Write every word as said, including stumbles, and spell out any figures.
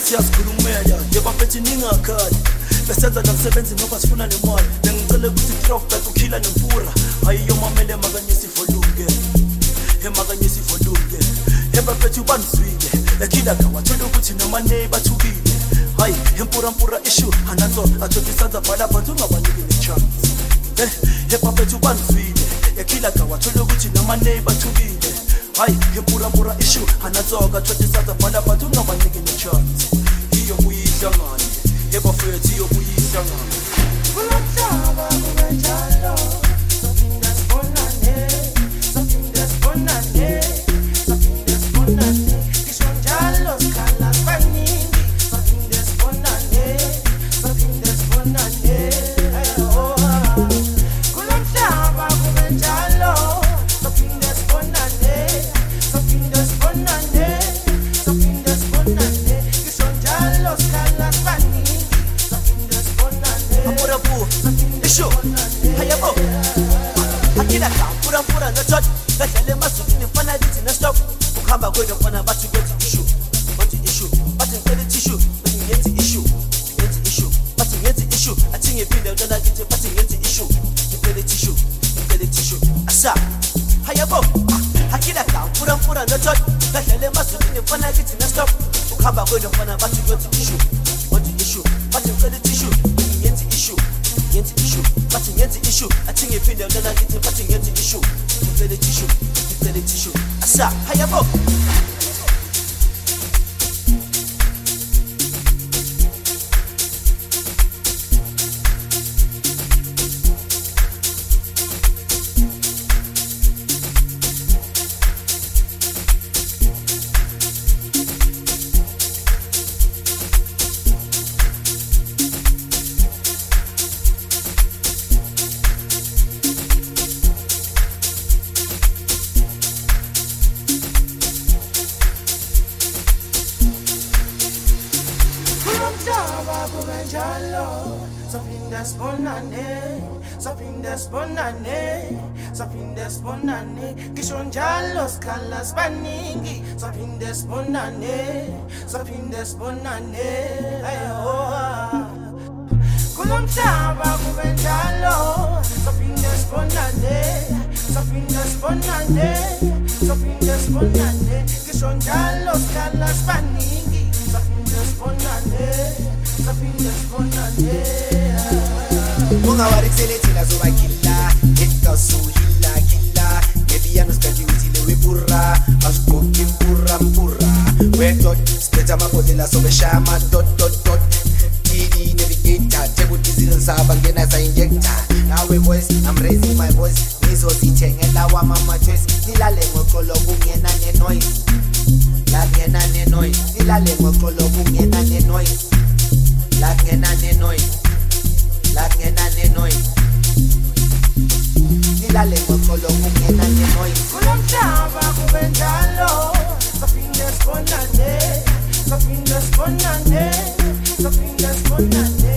siyasikhulumela yebafethi ningakhali besenza namsebenzi ngoba sifuna nemali bengicela ukuthi throwback ukhila nempura hayiyo mamele makanyisi volume emakanyisi volume ebafethi banizwile ekhila kawathola ukuthi noma ne bathukile hayi empura mpura issue ananzo athothi sanza bhala bantu ungabaniki nechance eh ebafethi banizwile ekhila kawathola ukuthi noma ne bathukile hayi empura mpura issue ananzo athothi sanza bhala bantu ungabaniki nechance iyo kuyihlangana ebafethi iyo kuyihlangana kulomhlaba kunjalo something that's bonane something that's bonane something that's bonane kisho njalo skala spaningi something that's bonane something that's bonane kulomhlaba kunjalo something that's bonane something that's bonane something that's bonane kisho njalo skala spaningi something that's bonane apura pu isho hayabo akila ka pura pura na chat badale masukini fana lithi na stop ukuhamba kwethu fana bathi kwethi issue bathi issue bathi ngeke tissue bathi ngethi issue ngethi issue bathi ngethi issue athi ngiphinde ngona kithi bathi ngethi issue ngeke tissue ngeke tissue asa hayabo akila ka pura pura na chat badale masukini fana lithi na stop ukuhamba kwethu fana bathi kwethi issue bathi issue bathi ngeke tissue ngethi issue ngethi issue bathi ngethi issue athi ngiphinde ngona kithi bathi ngethi issue ngeke tissue ngeke tissue asa hayabo something that's bonane something that's bonane something that's bonane kisho njalo skala spaningi something that's bonane something that's bonane ayo kulomhlaba kube njalo something that's bonane something that's bonane something that's bonane kisho njalo skala spaningi something that's bonane something that's bonane ungawari kuselethi zoba killa ekasuhila killa ngebiyano skati utile wepura asqoki mpura mpura wedot speta mabodela sobe shama dot dot dot idi navigator table disease saba ngena sa injector nawe voice I'm raising my voice nizo sithengela wa mama choice nilale ngoxolo kungena ne noise la ngena ne noise nilale ngoxolo kungena ne noise la ngena ne noise la ngena ne noise nilale ngoxolo kungena ne noise kulomhlaba kube njalo something that's bonane something that's bonane something that's bonane